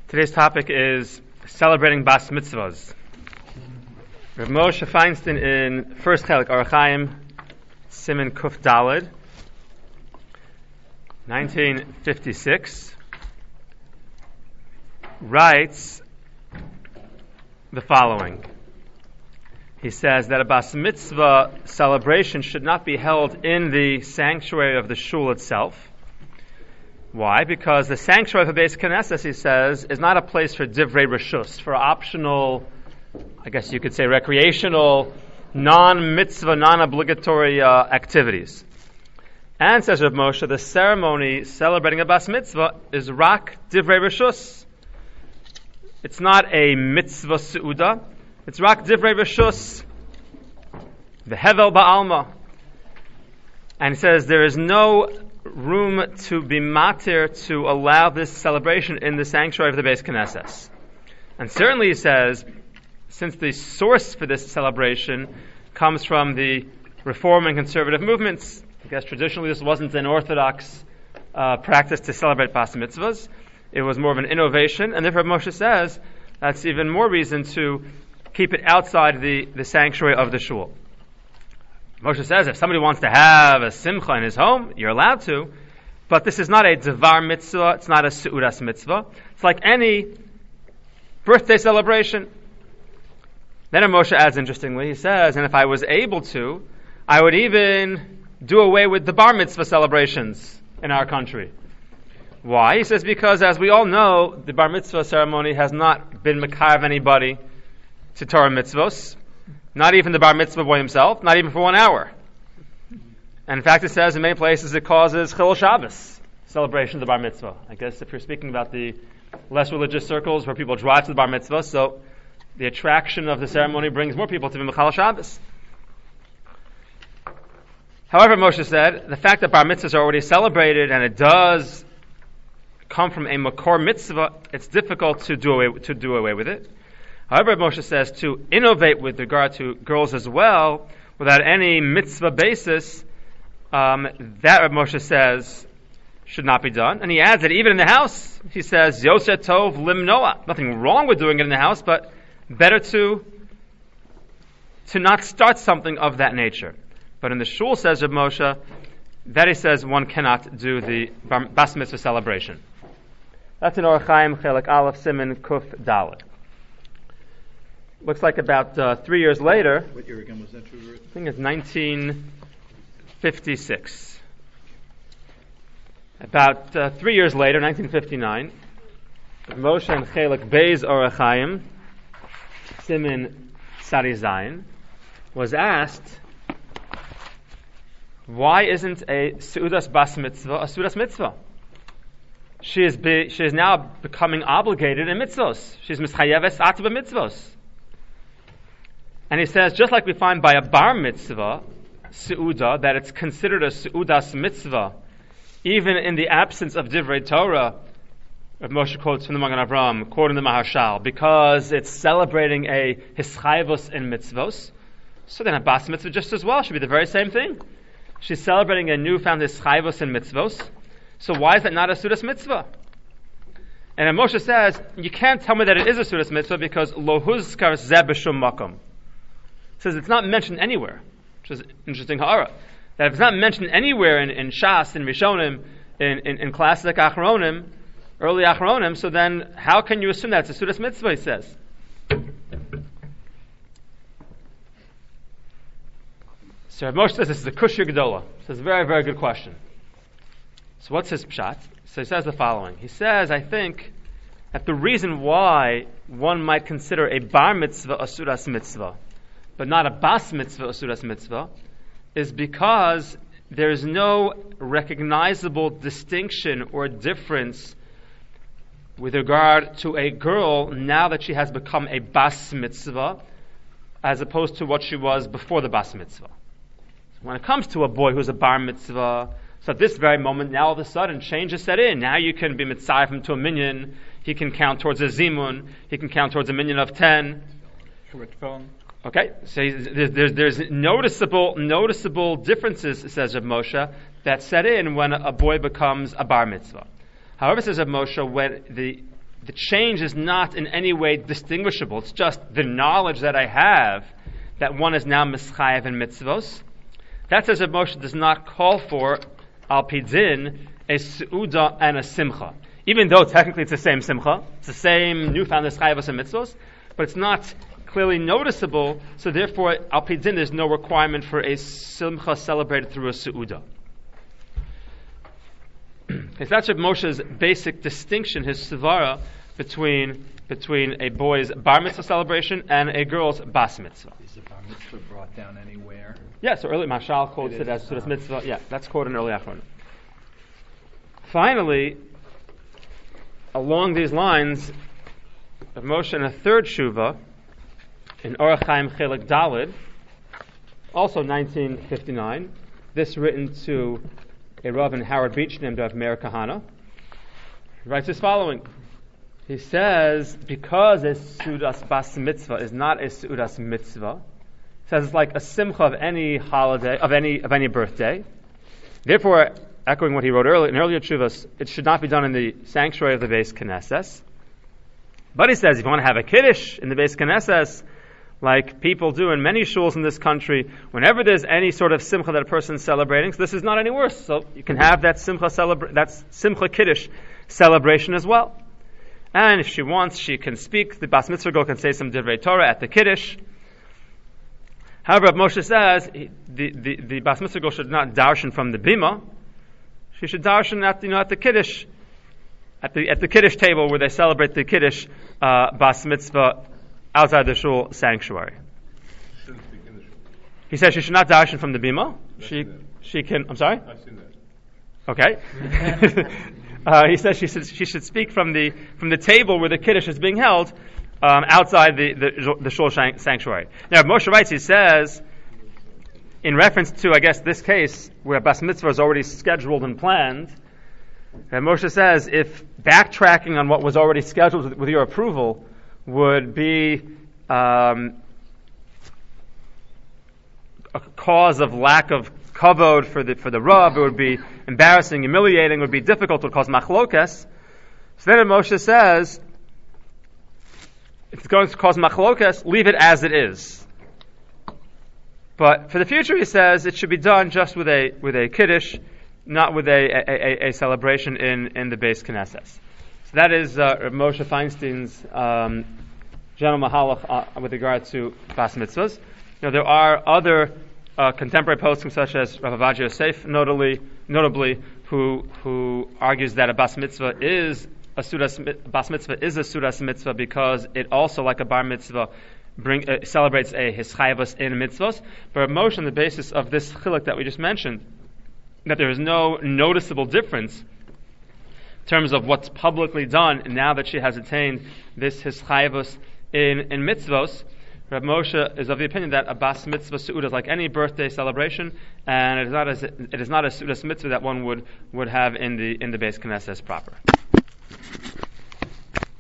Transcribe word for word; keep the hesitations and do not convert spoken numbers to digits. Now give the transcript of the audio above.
Today's topic is celebrating Bas Mitzvahs. Rav Moshe Feinstein in First Chelik Orach Chaim, Siman Kuf Daled, nineteen fifty-six, writes the following. He says that a Bas Mitzvah celebration should not be held in the sanctuary of the shul itself. Why? Because the sanctuary of the Beis Knesset, he says, is not a place for divrei reshus, for optional, I guess you could say recreational, non-mitzvah, non-obligatory uh, activities. And, says Rav Moshe, the ceremony celebrating a Bas Mitzvah is rak divrei reshus. It's not a mitzvah su'uda, it's rak divrei reshus, the hevel ba'alma. And he says there is no room to be matir to allow this celebration in the sanctuary of the Beis Knesset. And certainly he says, since the source for this celebration comes from the Reform and conservative movements, I guess traditionally this wasn't an orthodox uh, practice to celebrate Bas Mitzvahs. It was more of an innovation, and therefore Moshe says that's even more reason to keep it outside the, the sanctuary of the shul. Moshe says if somebody wants to have a simcha in his home, you're allowed to, but this is not a devar mitzvah, it's not a seudas mitzvah. It's like any birthday celebration. Then Moshe adds, interestingly, he says, and if I was able to, I would even do away with the bar mitzvah celebrations in our country. Why? He says because, as we all know, the bar mitzvah ceremony has not been mekarv anybody to Torah mitzvos. Not even the bar mitzvah boy himself, not even for one hour. And in fact, it says in many places it causes Chilul Shabbos, celebration of the bar mitzvah. I guess if you're speaking about the less religious circles where people drive to the bar mitzvah, so the attraction of the ceremony brings more people to be Mechal Shabbos. However, Moshe said, the fact that bar mitzvahs are already celebrated and it does come from a makor mitzvah, it's difficult to do away, to do away with it. However, Moshe says to innovate with regard to girls as well, without any mitzvah basis, um, that Moshe says should not be done. And he adds that even in the house, he says, Yoseh Tov Limnoa. Nothing wrong with doing it in the house, but better to to not start something of that nature. But in the shul, says Rav Moshe, that he says one cannot do the Bas Mitzvah celebration. That's in Orach Chaim, Chelik Aleph, Siman Kuf Daled. Looks like about uh, three years later. What year again was that? I think it's nineteen fifty-six. About uh, three years later, nineteen fifty-nine, Moshe and Chelik Beis Orach Chaim, Siman Sari Zayin, was asked, why isn't a Seudas Bas Mitzvah a Seudas Mitzvah? She is, be, she is now becoming obligated in mitzvos. She's mischayeves atba mitzvos. And he says, just like we find by a bar mitzvah, Seuda, that it's considered a Seudas mitzvah, even in the absence of Divrei Torah, Rav Moshe quotes from the Magen Avraham, quoting the Maharshal, because it's celebrating a hischayvus in mitzvos, so then a Bas Mitzvah just as well should be the very same thing. She's celebrating a newfound hischayvus in mitzvos, so why is that not a Seudas mitzvah? And Moshe says, you can't tell me that it is a Seudas mitzvah because lo huzkar zeh b'shum makom. Says it's not mentioned anywhere, which is interesting ha'ara. That if it's not mentioned anywhere in, in Shas, in Rishonim, in, in, in classic Achronim, early Achronim, so then how can you assume that it's a Seudas mitzvah, he says? So Rav Moshe says this is a Kushya Gedola. So it's a very, very good question. So what's his pshat? So he says the following. He says, I think that the reason why one might consider a bar mitzvah a Seudas mitzvah, but not a Bas Mitzvah, a Seudas Mitzvah, is because there is no recognizable distinction or difference with regard to a girl now that she has become a Bas Mitzvah, as opposed to what she was before the Bas Mitzvah. So when it comes to a boy who's a Bar Mitzvah, so at this very moment, now all of a sudden, change is set in. Now you can be mitzvah him to a minyan, he can count towards a zimun, he can count towards a minyan of ten. Correct phone. Okay, so there's, there's, there's noticeable noticeable differences, says Rav Moshe, that set in when a boy becomes a bar mitzvah. However, says Rav Moshe, when the the change is not in any way distinguishable. It's just the knowledge that I have that one is now mischayev in mitzvos. That says that Moshe does not call for al pidin a seuda and a simcha, even though technically it's the same simcha, it's the same newfound mischayevos and mitzvos, but it's not clearly noticeable. So therefore, al pidin there's no requirement for a simcha celebrated through a seuda. Okay, so that's Reb Moshe's basic distinction, his svara, between between a boy's bar mitzvah celebration and a girl's bas mitzvah. Is the bar mitzvah brought down anywhere? Yeah, so early Mashal quotes it, it as Sudas mitzvah. Yeah, that's quoted in early Achronim. Finally, along these lines, Reb Moshe in a third shuva, in Orach Chaim Chelik Dalid, also nineteen fifty-nine, this written to a Rav in Howard Beach named Rav Meir Kahana, writes as following. He says, because a Sudas Bas Mitzvah is not a Sudas Mitzvah, says it's like a simcha of any holiday, of any of any birthday. Therefore, echoing what he wrote earlier in earlier tshuvas, it should not be done in the sanctuary of the Beis Knesses. But he says, if you want to have a kiddush in the Beis Knesses, like people do in many shuls in this country, whenever there's any sort of simcha that a person is celebrating, so this is not any worse. So you can have that simcha celebra- that simcha kiddush celebration as well. And if she wants, she can speak. The Bas Mitzvah girl can say some Divrei Torah at the kiddush. However, Moshe says he, the, the, the Bas Mitzvah girl should not darshan from the bima. She should darshan at, you know, at the kiddush, at the at the kiddush table where they celebrate the kiddush uh, Bas Mitzvah outside the shul sanctuary. He says she should not darshan from the bima. She she can. I'm sorry. I've seen that. Okay. uh, he says she should she should speak from the from the table where the kiddush is being held. Um, outside the, the, the shul sanctuary. Now, Moshe writes, he says, in reference to, I guess, this case, where Bas Mitzvah is already scheduled and planned, and Moshe says, if backtracking on what was already scheduled with, with your approval would be um, a cause of lack of kavod for the for the Rav, it would be embarrassing, humiliating, it would be difficult, it would cause machlokas. So then Moshe says, if it's going to cause machlokas, leave it as it is. But for the future, he says, it should be done just with a with a kiddush, not with a, a, a, a celebration in, in the Beis Knesses. So that is uh, Moshe Feinstein's um, general mahalach uh, with regard to Bas Mitzvahs. Now, there are other uh, contemporary poskim, such as Rav Avadia Yosef, notably, notably who who argues that a Bas Mitzvah is a Sudas, Bas Mitzvah is a Sudas Mitzvah because it also, like a Bar Mitzvah, bring, uh, celebrates a Hischayvus in mitzvahs. But Moshe, on the basis of this chiluk that we just mentioned, that there is no noticeable difference in terms of what's publicly done now that she has attained this Hischayvus in, in mitzvahs, Reb Moshe is of the opinion that a Bas Mitzvah Su'udah is like any birthday celebration, and it is not a, it is not a Su'udas Mitzvah that one would, would have in the in the Beis Knesses proper.